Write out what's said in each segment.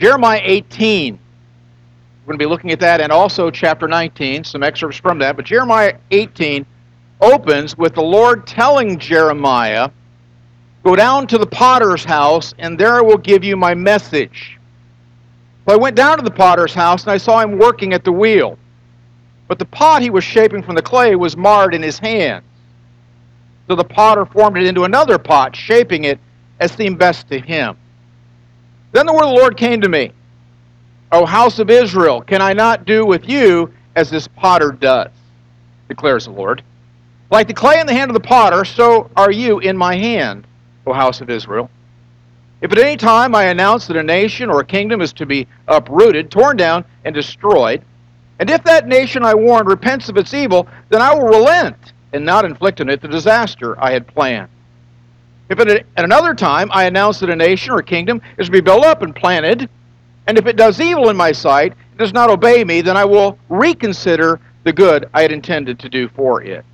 Jeremiah 18. We're going to be looking at that, and also chapter 19, some excerpts from that. But Jeremiah 18 opens with the Lord telling Jeremiah, go down to the potter's house, and there I will give you my message. So I went down to the potter's house, and I saw him working at the wheel. But the pot he was shaping from the clay was marred in his hands. So the potter formed it into another pot, shaping it as seemed best to him. Then the word of the Lord came to me, O house of Israel, can I not do with you as this potter does, declares the Lord. Like the clay in the hand of the potter, so are you in my hand, O house of Israel. If at any time I announce that a nation or a kingdom is to be uprooted, torn down, and destroyed, and if that nation I warned repents of its evil, then I will relent and not inflict on it the disaster I had planned. If at another time I announce that a nation or a kingdom is to be built up and planted, and if it does evil in my sight, it does not obey me, then I will reconsider the good I had intended to do for it.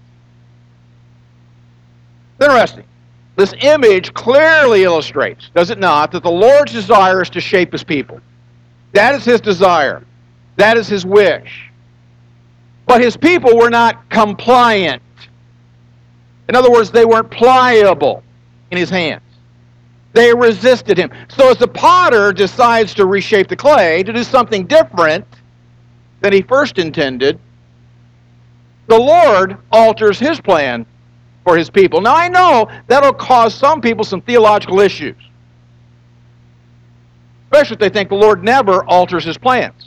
It's interesting. This image clearly illustrates, does it not, that the Lord's desire is to shape his people. That is his desire. That is his wish. But his people were not compliant. In other words, they weren't pliable in his hands. They resisted him. So as the potter decides to reshape the clay, to do something different than he first intended, the Lord alters his plan for his people. Now I know that'll cause some people some theological issues, especially if they think the Lord never alters his plans.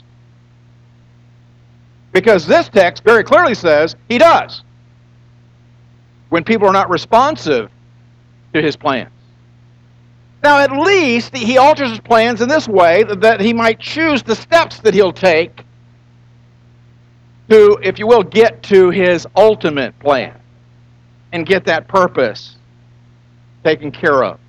Because this text very clearly says he does, when people are not responsive to his plans. Now, at least he alters his plans in this way, that he might choose the steps that he'll take to, if you will, get to his ultimate plan and get that purpose taken care of.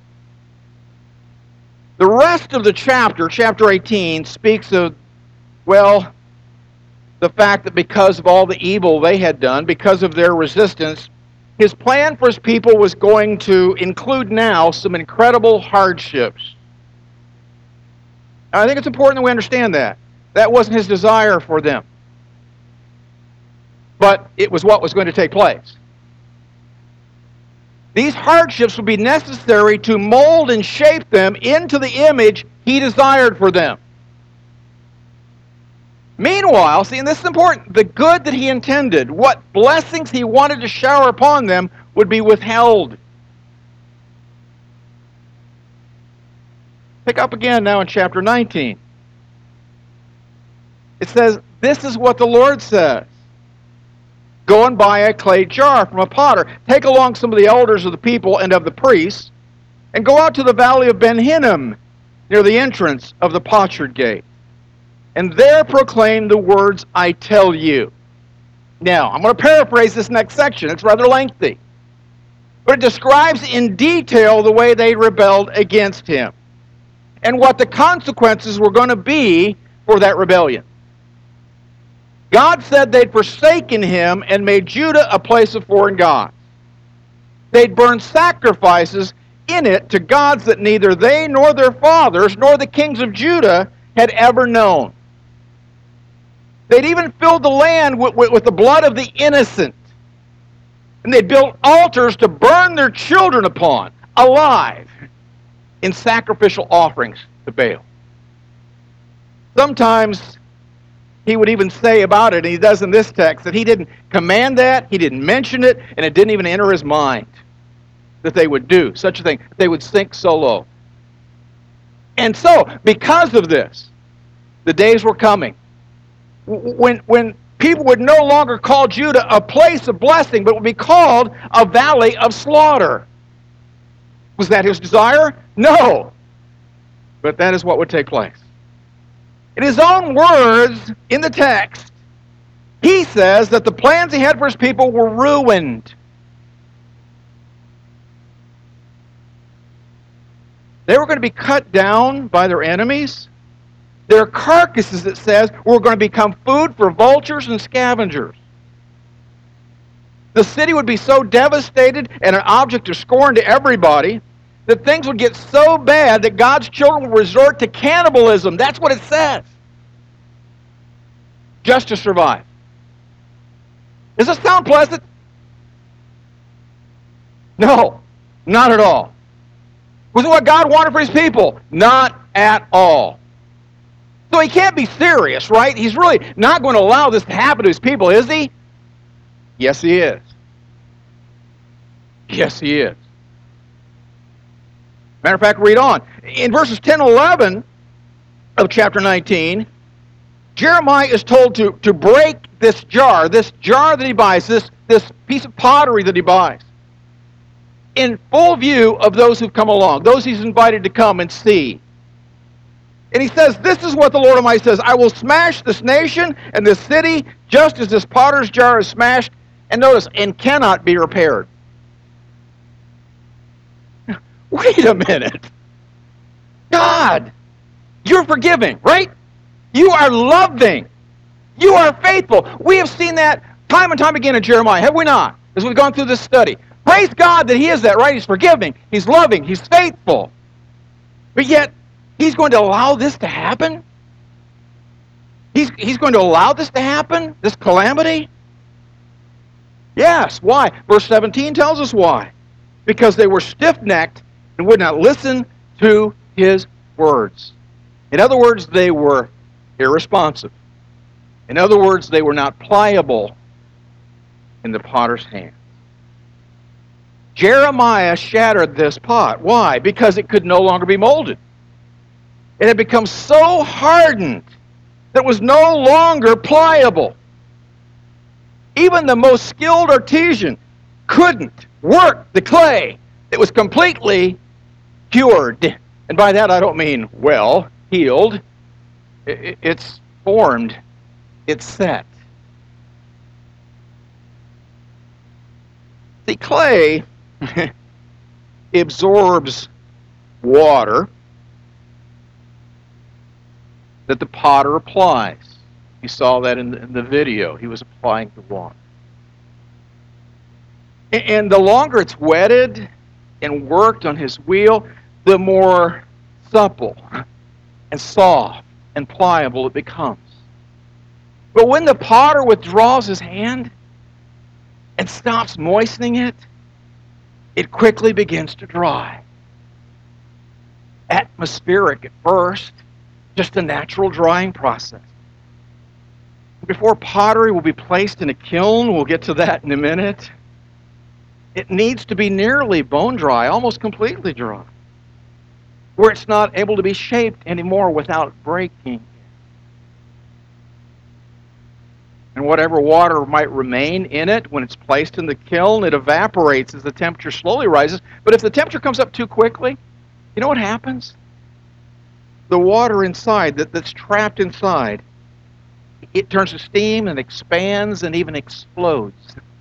The rest of the chapter, chapter 18, speaks of, well, the fact that because of all the evil they had done, because of their resistance, his plan for his people was going to include now some incredible hardships. Now, I think it's important that we understand that. That wasn't his desire for them. But it was what was going to take place. These hardships would be necessary to mold and shape them into the image he desired for them. Meanwhile, see, and this is important, the good that he intended, what blessings he wanted to shower upon them, would be withheld. Pick up again now in chapter 19. It says, this is what the Lord says. Go and buy a clay jar from a potter. Take along some of the elders of the people and of the priests, and go out to the valley of Ben Hinnom, near the entrance of the potsherd gate. And there proclaim the words I tell you. Now, I'm going to paraphrase this next section. It's rather lengthy. But it describes in detail the way they rebelled against him and what the consequences were going to be for that rebellion. God said they'd forsaken him and made Judah a place of foreign gods. They'd burned sacrifices in it to gods that neither they nor their fathers nor the kings of Judah had ever known. They'd even filled the land with the blood of the innocent. And they'd built altars to burn their children upon, alive, in sacrificial offerings to Baal. Sometimes he would even say about it, and he does in this text, that he didn't command that, he didn't mention it, and it didn't even enter his mind that they would do such a thing. They would sink so low. And so, because of this, the days were coming when people would no longer call Judah a place of blessing, but would be called a valley of slaughter. Was that his desire? No. But that is what would take place. In his own words in the text, he says that the plans he had for his people were ruined. They were going to be cut down by their enemies. Their carcasses, it says, were going to become food for vultures and scavengers. The city would be so devastated and an object of scorn to everybody that things would get so bad that God's children would resort to cannibalism. That's what it says. Just to survive. Does this sound pleasant? No, not at all. Was it what God wanted for his people? Not at all. So he can't be serious, right? He's really not going to allow this to happen to his people, is he? Yes, he is. Yes, he is. Matter of fact, read on. In verses 10 and 11 of chapter 19, Jeremiah is told to break this jar that he buys, this piece of pottery that he buys, in full view of those who've come along, those he's invited to come and see. And he says, this is what the Lord Almighty says, I will smash this nation and this city just as this potter's jar is smashed, and notice, and cannot be repaired. Wait a minute. God, you're forgiving, right? You are loving. You are faithful. We have seen that time and time again in Jeremiah, have we not? As we've gone through this study. Praise God that he is that, right? He's forgiving. He's loving. He's faithful. But yet, he's going to allow this to happen? He's going to allow this to happen? This calamity? Yes. Why? Verse 17 tells us why. Because they were stiff-necked and would not listen to his words. In other words, they were irresponsive. In other words, they were not pliable in the potter's hand. Jeremiah shattered this pot. Why? Because it could no longer be molded. It had become so hardened that it was no longer pliable. Even the most skilled artisan couldn't work the clay. It was completely cured. And by that I don't mean, well, healed. It's formed. It's set. The clay absorbs water that the potter applies. You saw that in the video. He was applying the water. And the longer it's wetted and worked on his wheel, the more supple and soft and pliable it becomes. But when the potter withdraws his hand and stops moistening it, it quickly begins to dry. Atmospheric at first, just a natural drying process. Before pottery will be placed in a kiln, we'll get to that in a minute, it needs to be nearly bone dry, almost completely dry, where it's not able to be shaped anymore without breaking. And whatever water might remain in it, when it's placed in the kiln, it evaporates as the temperature slowly rises. But if the temperature comes up too quickly, you know what happens? The water inside, that's trapped inside, it turns to steam and expands and even explodes.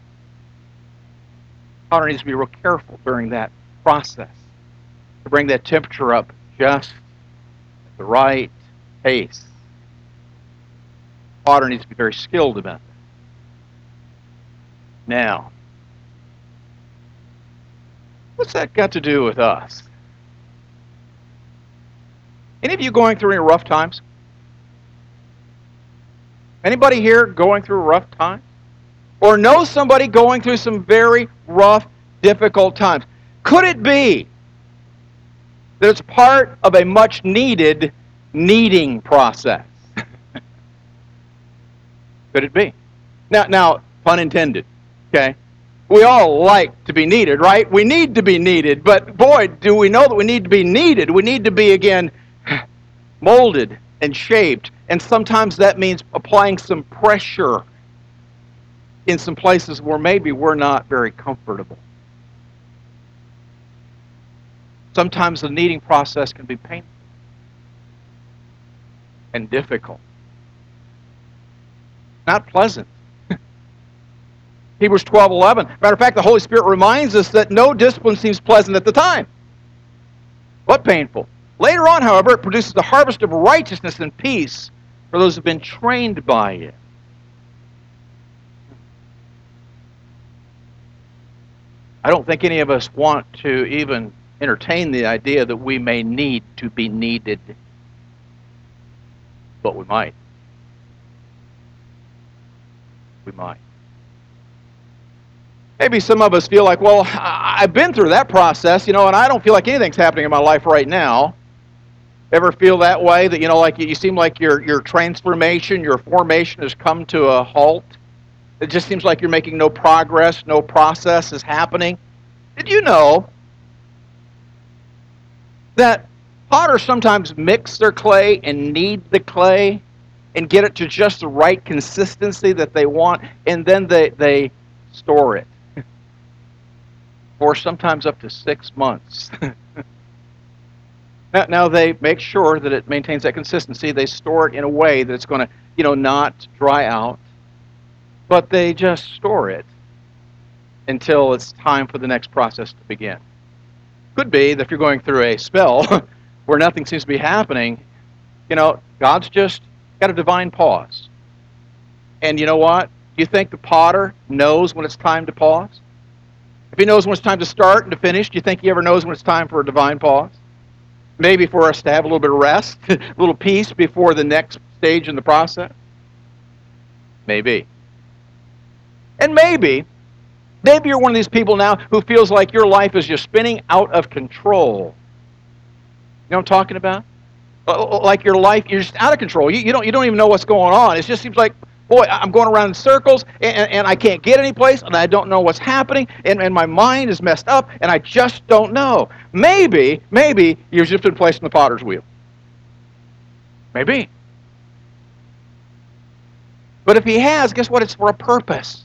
Potter needs to be real careful during that process to bring that temperature up just at the right pace. Potter needs to be very skilled about that. Now, what's that got to do with us? Any of you going through any rough times? Anybody here going through rough times? Or know somebody going through some very rough, difficult times? Could it be that it's part of a much-needed kneading process? Could it be? Now, pun intended, okay? We all like to be needed, right? We need to be needed, but boy, do we know that we need to be needed. We need to be, again, molded and shaped, and sometimes that means applying some pressure in some places where maybe we're not very comfortable. Sometimes the kneading process can be painful and difficult. Not pleasant. Hebrews 12:11. Matter of fact, the Holy Spirit reminds us that no discipline seems pleasant at the time, but painful. Later on, however, it produces the harvest of righteousness and peace for those who have been trained by it. I don't think any of us want to even entertain the idea that we may need to be needed, but we might. We might. Maybe some of us feel like, well, I've been through that process, and I don't feel like anything's happening in my life right now. Ever feel that way? That, like you seem like your transformation, your formation has come to a halt? It just seems like you're making no progress, no process is happening. Did you know that potters sometimes mix their clay and knead the clay and get it to just the right consistency that they want, and then they store it for sometimes up to 6 months. Now they make sure that it maintains that consistency. They store it in a way that it's going to, not dry out, but they just store it until it's time for the next process to begin. Could be that if you're going through a spell where nothing seems to be happening, God's just got a divine pause. And you know what? Do you think the potter knows when it's time to pause? If he knows when it's time to start and to finish, do you think he ever knows when it's time for a divine pause? Maybe for us to have a little bit of rest, a little peace before the next stage in the process? Maybe. And maybe you're one of these people now who feels like your life is just spinning out of control. You know what I'm talking about? Like your life, you're just out of control. You don't even know what's going on. It just seems like, boy, I'm going around in circles, and I can't get any place, and I don't know what's happening, and my mind is messed up, and I just don't know. Maybe you've just been placed in the potter's wheel. Maybe. But if he has, guess what? It's for a purpose.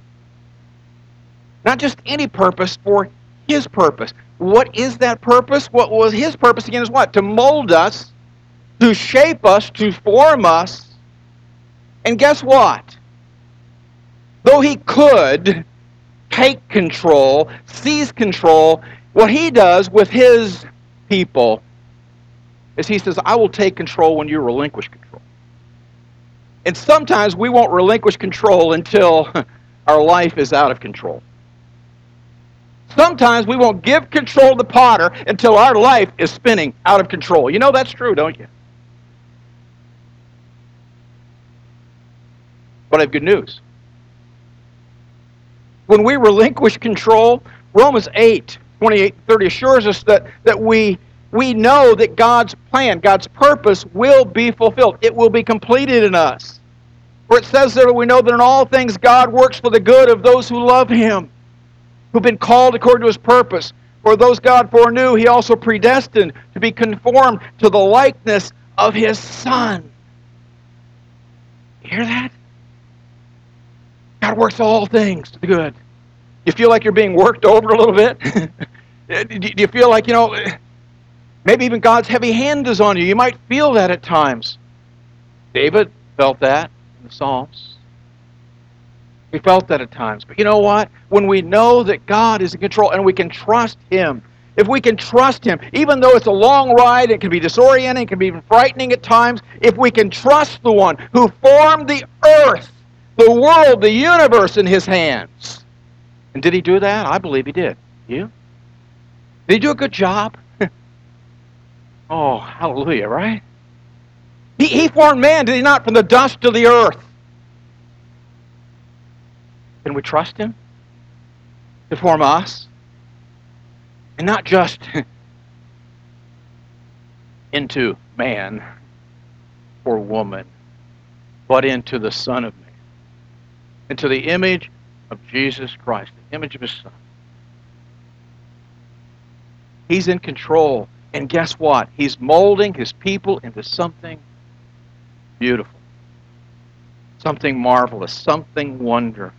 Not just any purpose, for his purpose. What is that purpose? What was his purpose again is what? To mold us, to shape us, to form us. And guess what? Though he could take control, seize control, what he does with his people is he says, I will take control when you relinquish control. And sometimes we won't relinquish control until our life is out of control. Sometimes we won't give control to the potter until our life is spinning out of control. You know that's true, don't you? But I have good news. When we relinquish control, Romans 8:28-30 assures us that we know that God's plan, God's purpose will be fulfilled. It will be completed in us. For it says there, we know that in all things God works for the good of those who love him, who've been called according to his purpose. For those God foreknew, he also predestined to be conformed to the likeness of his Son. You hear that? God works all things to the good. You feel like you're being worked over a little bit? Do you feel like, maybe even God's heavy hand is on you? You might feel that at times. David felt that in the Psalms. He felt that at times. But you know what? When we know that God is in control and we can trust him, if we can trust him, even though it's a long ride, it can be disorienting, it can be even frightening at times, if we can trust the one who formed the earth, the world, the universe in his hands. And did he do that? I believe he did. You? Did he do a good job? Oh, hallelujah, right? He formed man, did he not, from the dust of the earth? Can we trust him to form us? And not just into man or woman, but into the Son of Man. Into the image of Jesus Christ, the image of his Son. He's in control. And guess what? He's molding his people into something beautiful. Something marvelous. Something wonderful.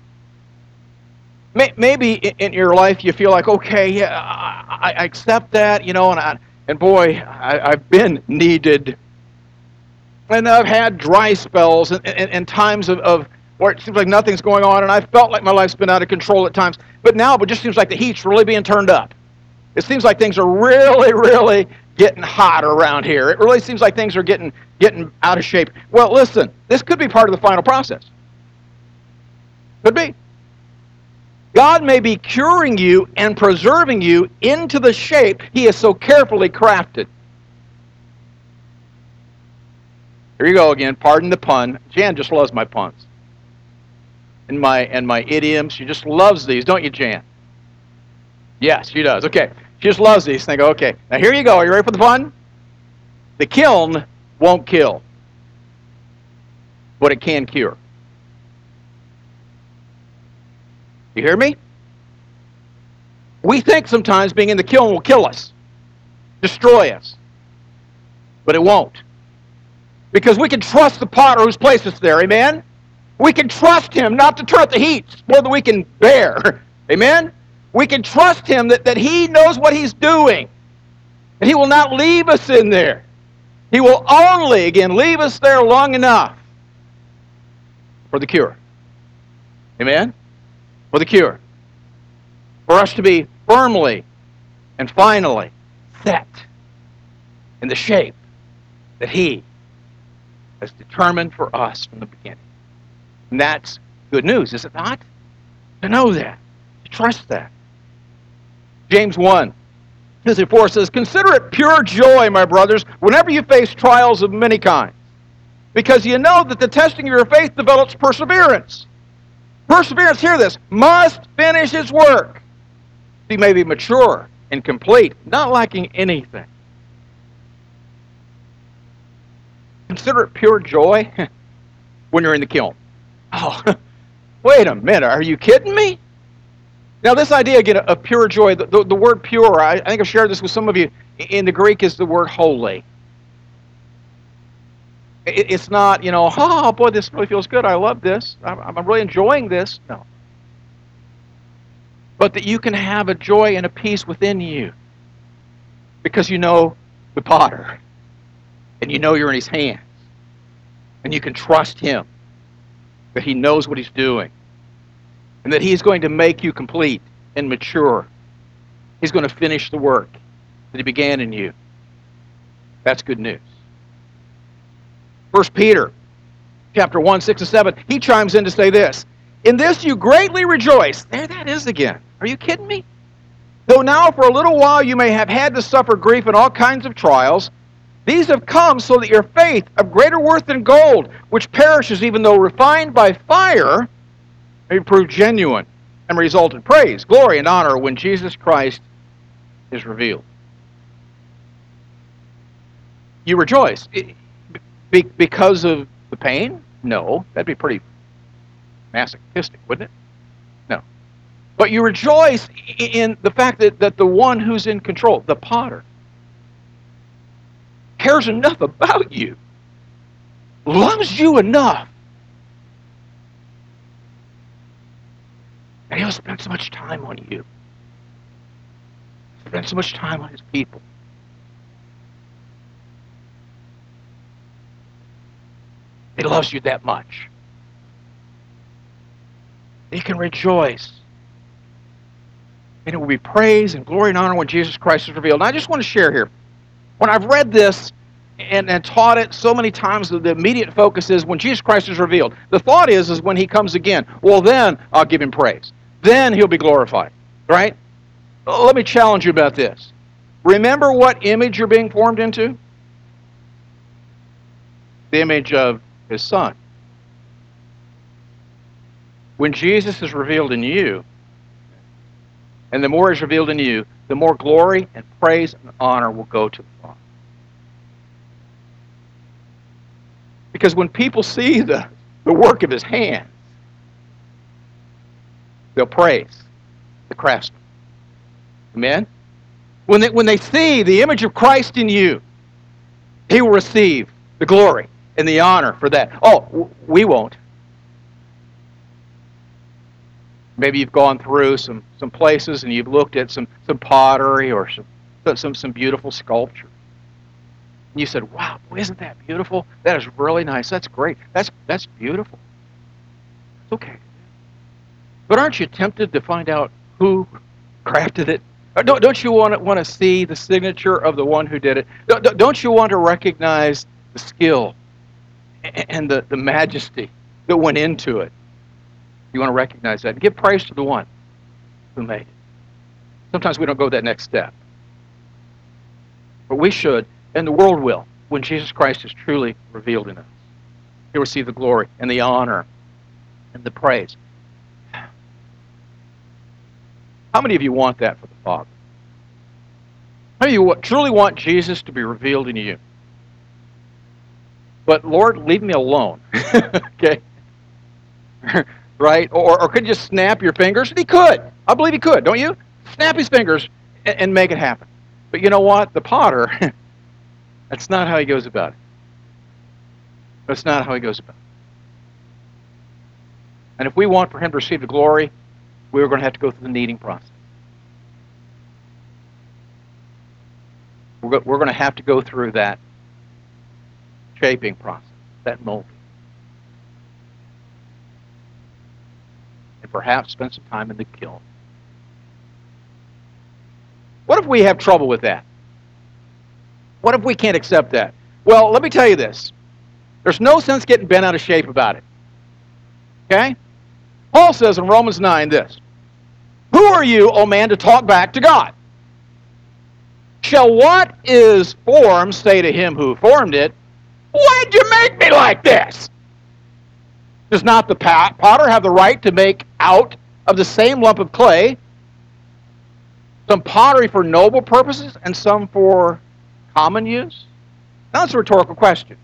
Maybe in your life you feel like, okay, yeah, I accept that, and boy, I've been needed. And I've had dry spells and times of where it seems like nothing's going on, and I felt like my life's been out of control at times. But now it just seems like the heat's really being turned up. It seems like things are really, really getting hot around here. It really seems like things are getting out of shape. Well, listen, this could be part of the final process. Could be. God may be curing you and preserving you into the shape He has so carefully crafted. Here you go again. Pardon the pun. Jan just loves my puns. And my idioms. She just loves these, don't you, Jan? Yes, she does. Okay. She just loves these. Think, okay. Now here you go. Are you ready for the pun? The kiln won't kill, but it can cure. You hear me? We think sometimes being in the kiln will kill us, destroy us, but it won't. Because we can trust the potter who's placed us there, amen? We can trust him not to turn up the heat more than we can bear, amen? We can trust him that he knows what he's doing, and he will not leave us in there. He will only, again, leave us there long enough for the cure. Amen? For the cure. For us to be firmly and finally set in the shape that he has determined for us from the beginning. And that's good news, is it not? To know that. To trust that. James 1. As before says, consider it pure joy, my brothers, whenever you face trials of many kinds, because you know that the testing of your faith develops perseverance. Perseverance, hear this, must finish its work. You may be mature and complete, not lacking anything. Consider it pure joy when you're in the kiln. Oh, wait a minute, are you kidding me? Now, this idea, again, of pure joy, the word pure, I think I've shared this with some of you, in the Greek is the word holy. It's not, oh, boy, this really feels good. I love this. I'm really enjoying this. No. But that you can have a joy and a peace within you because you know the potter and you know you're in his hands and you can trust him that he knows what he's doing. And that he's going to make you complete and mature. He's going to finish the work that he began in you. That's good news. 1 Peter chapter 1, 6 and 7, he chimes in to say this. In this you greatly rejoice. There that is again. Are you kidding me? Though now for a little while you may have had to suffer grief in all kinds of trials, these have come so that your faith, of greater worth than gold, which perishes even though refined by fire, may prove genuine and result in praise, glory, and honor when Jesus Christ is revealed. You rejoice. Because of the pain? No. That'd be pretty masochistic, wouldn't it? No. But you rejoice in the fact that the one who's in control, the potter, cares enough about you, loves you enough, and he'll spend so much time on you. Spend so much time on his people. He loves you that much. He can rejoice. And it will be praise and glory and honor when Jesus Christ is revealed. And I just want to share here. When I've read this and taught it so many times, the immediate focus is when Jesus Christ is revealed. The thought is when he comes again, well, then I'll give him praise. Then he'll be glorified. Right? Let me challenge you about this. Remember what image you're being formed into? The image of his Son. When Jesus is revealed in you, and the more is revealed in you, the more glory and praise and honor will go to the Father. Because when people see the work of his hands, they'll praise the craftsman. Amen? When they see the image of Christ in you, he will receive the glory and the honor for that. Oh, we won't. Maybe you've gone through some places and you've looked at some pottery or some beautiful sculpture. And you said, wow, boy, isn't that beautiful? That is really nice. That's great. That's beautiful. It's okay. But aren't you tempted to find out who crafted it? Don't you want to see the signature of the one who did it? Don't you want to recognize the skill and the majesty that went into it? You want to recognize that and give praise to the one who made it. Sometimes we don't go that next step. But we should, and the world will, when Jesus Christ is truly revealed in us. He'll receive the glory and the honor and the praise. How many of you want that for the Father? How many of you truly want Jesus to be revealed in you? But Lord, leave me alone. Okay? Right? Or could you just snap your fingers? He could. I believe he could, don't you? Snap his fingers and make it happen. But you know what? The potter, that's not how he goes about it. That's not how he goes about it. And if we want for him to receive the glory, we're going to have to go through the kneading process. We're going to have to go through that shaping process, that molding. And perhaps spend some time in the kiln. What if we have trouble with that? What if we can't accept that? Well, let me tell you this. There's no sense getting bent out of shape about it. Okay? Paul says in Romans 9 this, "Who are you, O man, to talk back to God? Shall what is formed say to him who formed it, why'd you make me like this? Does not the potter have the right to make out of the same lump of clay some pottery for noble purposes and some for common use?" Now that's a rhetorical question.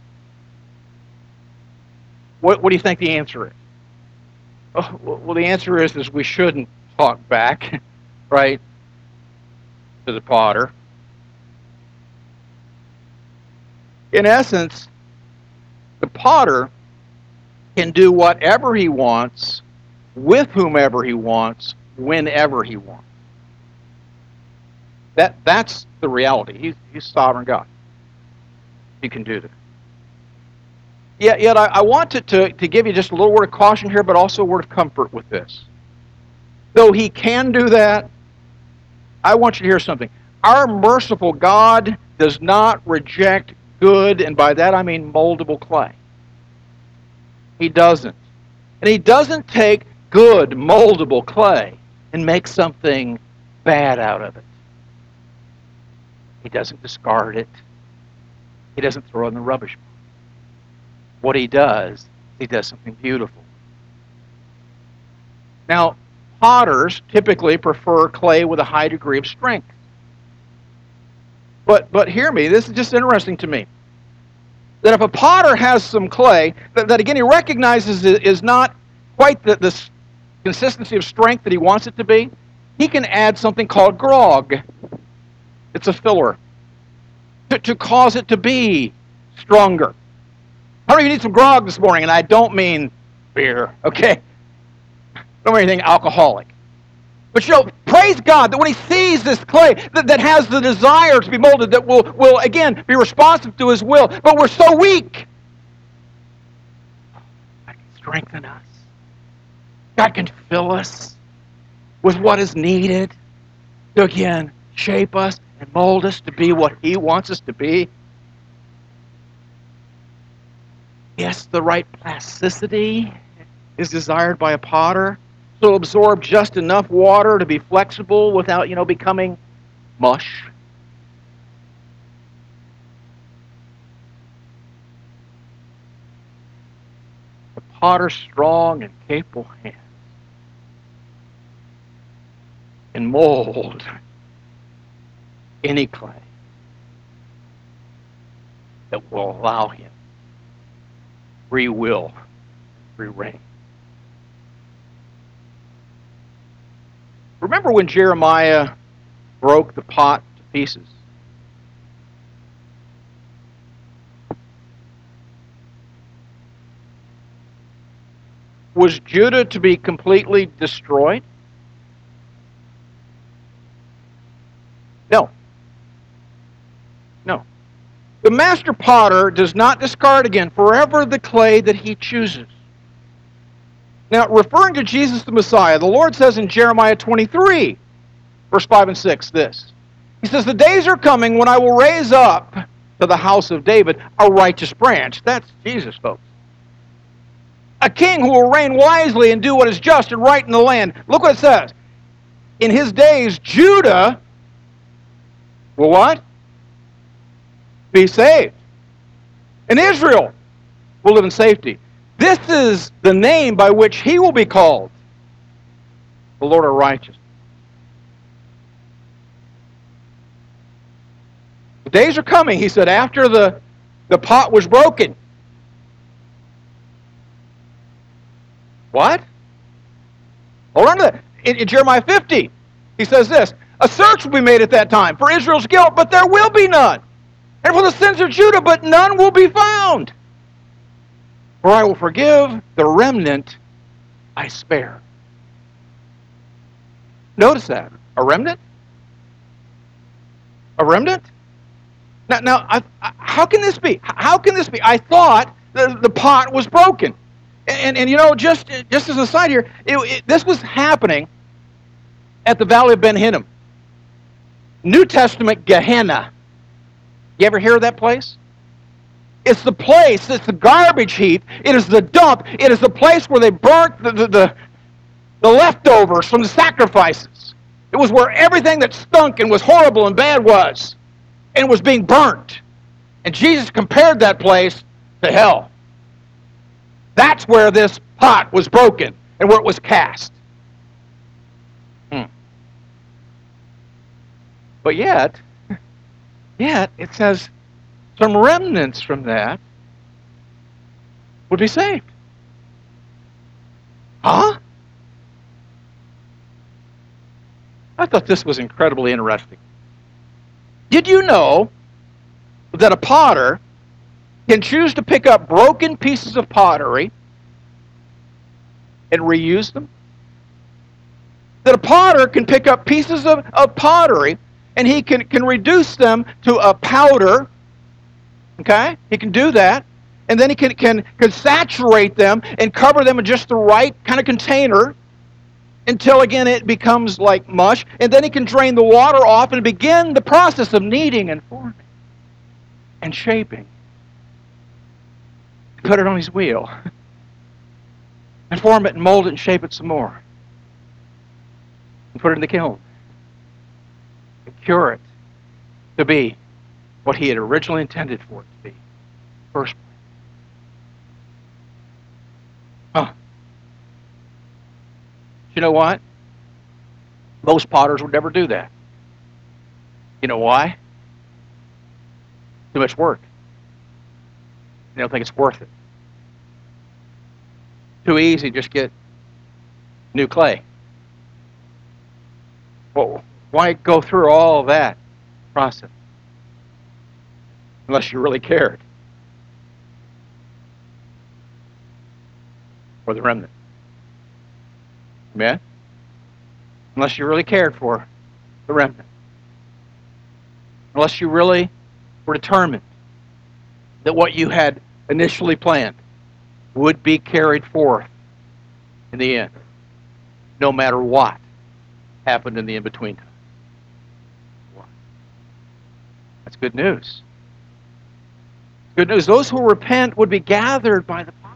What do you think the answer is? Oh, well, the answer is we shouldn't talk back, right, to the potter. In essence, the potter can do whatever he wants, with whomever he wants, whenever he wants. That's the reality. He's sovereign God. He can do that. Yet I want to give you just a little word of caution here, but also a word of comfort with this. Though he can do that, I want you to hear something. Our merciful God does not reject good, and by that I mean moldable clay. He doesn't. And he doesn't take good moldable clay and make something bad out of it. He doesn't discard it. He doesn't throw it in the rubbish. What he does something beautiful. Now, potters typically prefer clay with a high degree of strength. But hear me, this is just interesting to me. That if a potter has some clay, that again he recognizes is not quite the consistency of strength that he wants it to be, he can add something called grog. It's a filler. To cause it to be stronger. How many of you need some grog this morning? And I don't mean beer, okay? I don't mean anything alcoholic. But praise God that when he sees this clay that has the desire to be molded, that will again be responsive to his will, but we're so weak. God can strengthen us. God can fill us with what is needed to again shape us and mold us to be what he wants us to be. Yes, the right plasticity is desired by a potter. So it'll absorb just enough water to be flexible without, becoming mush. The potter's strong and capable hands can mold any clay that will allow him free will, free reign. Remember when Jeremiah broke the pot to pieces? Was Judah to be completely destroyed? No. No. The master potter does not discard again forever the clay that he chooses. Now, referring to Jesus the Messiah, the Lord says in Jeremiah 23, verse 5 and 6, this. He says, "The days are coming when I will raise up to the house of David a righteous branch." That's Jesus, folks. "A king who will reign wisely and do what is just and right in the land." Look what it says. in his days, Judah will what? Be saved. And Israel will live in safety. This is the name by which he will be called, the Lord our righteous. The days are coming, he said, after the pot was broken. What? Hold on to that. In Jeremiah 50, he says this, a search will be made at that time for Israel's guilt, but there will be none. And for the sins of Judah, but none will be found. For I will forgive the remnant I spare. Notice that. A remnant? A remnant? Now, how can this be? How can this be? I thought the pot was broken. And you know, just as an aside here, this was happening at the Valley of Ben Hinnom. New Testament Gehenna. You ever hear of that place? It's the place, it's the garbage heap, it is the dump, it is the place where they burnt the leftovers from the sacrifices. It was where everything that stunk and was horrible and bad was. And was being burnt. And Jesus compared that place to hell. That's where this pot was broken and where it was cast. But yet, it says some remnants from that would be saved. Huh? I thought this was incredibly interesting. Did you know that a potter can choose to pick up broken pieces of pottery and reuse them? That a potter can pick up pieces of pottery and he can reduce them to a powder. Okay? He can do that. And then he can saturate them and cover them in just the right kind of container until, again, it becomes like mush. And then he can drain the water off and begin the process of kneading and forming and shaping. Put it on his wheel. And form it and mold it and shape it some more. And put it in the kiln. And cure it to be what he had originally intended for it to be. First place. Huh. You know what? Most potters would never do that. You know why? Too much work. They don't think it's worth it. Too easy to just get new clay. Well, why go through all that process? Unless you really cared. For the remnant. Amen? Unless you really cared for the remnant. Unless you really were determined that what you had initially planned would be carried forth in the end, no matter what happened in the in-between time. That's good news. Good news. Those who repent would be gathered by the pot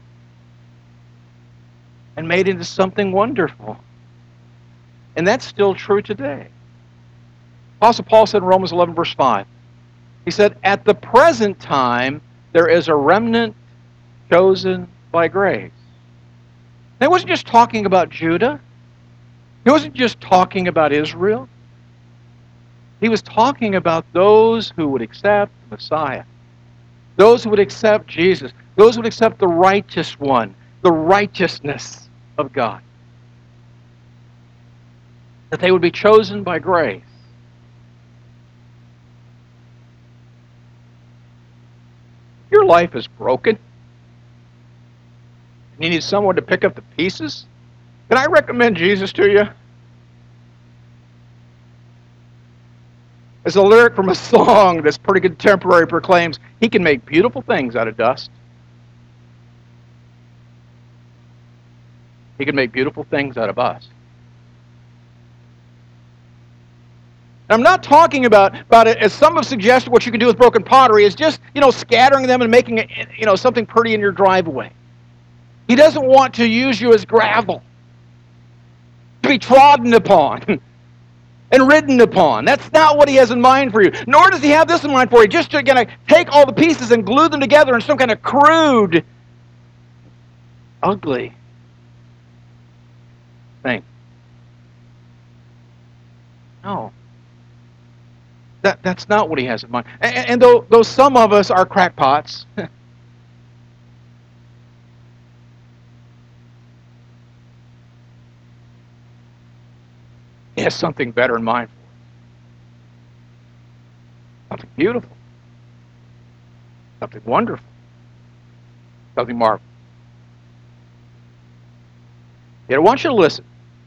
and made into something wonderful. And that's still true today. Apostle Paul said in Romans 11, verse 5, he said, at the present time, there is a remnant chosen by grace. Now, he wasn't just talking about Judah. He wasn't just talking about Israel. He was talking about those who would accept the Messiah. Those who would accept Jesus. Those who would accept the righteous one. The righteousness of God. That they would be chosen by grace. Your life is broken. And you need someone to pick up the pieces. Can I recommend Jesus to you? There's a lyric from a song that's pretty contemporary proclaims, he can make beautiful things out of dust. He can make beautiful things out of us. I'm not talking about it as some have suggested what you can do with broken pottery is just, scattering them and making it, something pretty in your driveway. He doesn't want to use you as gravel to be trodden upon and ridden upon. That's not what he has in mind for you. Nor does he have this in mind for you. Just to going to take all the pieces and glue them together in some kind of crude, ugly thing. No. That's not what he has in mind. And though some of us are crackpots, he has something better in mind for us. Something beautiful. Something wonderful. Something marvelous. Yet I want you to listen.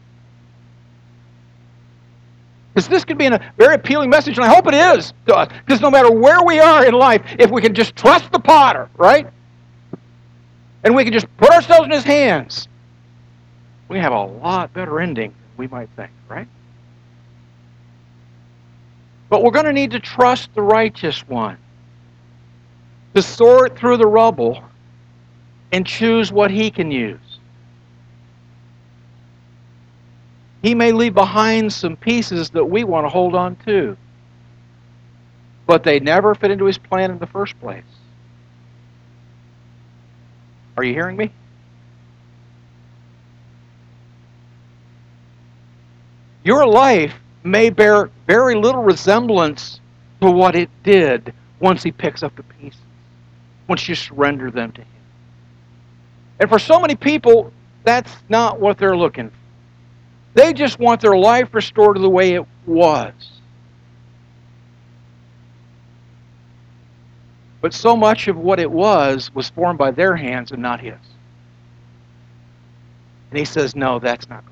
Because this could be a very appealing message, and I hope it is to us. Because no matter where we are in life, if we can just trust the potter, right? And we can just put ourselves in his hands, we have a lot better ending than we might think, right? But we're going to need to trust the righteous one to sort through the rubble and choose what he can use. He may leave behind some pieces that we want to hold on to, but they never fit into his plan in the first place. Are you hearing me? Your life may bear very little resemblance to what it did once he picks up the pieces, once you surrender them to him. And for so many people, that's not what they're looking for. They just want their life restored to the way it was. But so much of what it was formed by their hands and not his. And he says, no, that's not good.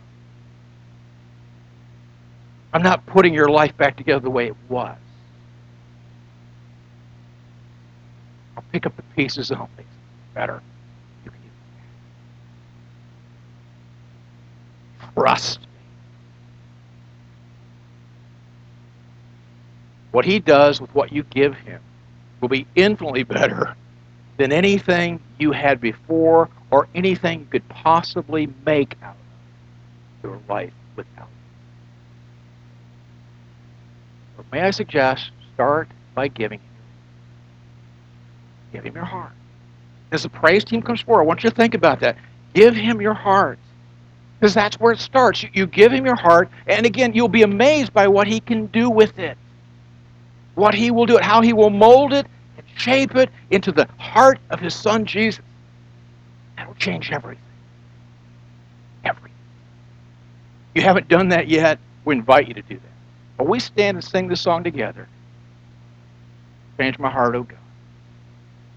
I'm not putting your life back together the way it was. I'll pick up the pieces and I'll make it better. You can trust me. What he does with what you give him will be infinitely better than anything you had before or anything you could possibly make out of your life without. But may I suggest, start by giving him. Give him your heart. As the praise team comes forward, I want you to think about that. Give him your heart. Because that's where it starts. You give him your heart, and again, you'll be amazed by what he can do with it. What he will do, how he will mold it and shape it into the heart of his son Jesus. That'll change everything. Everything. If you haven't done that yet, we invite you to do that. But we stand and sing this song together. Change my heart, oh God.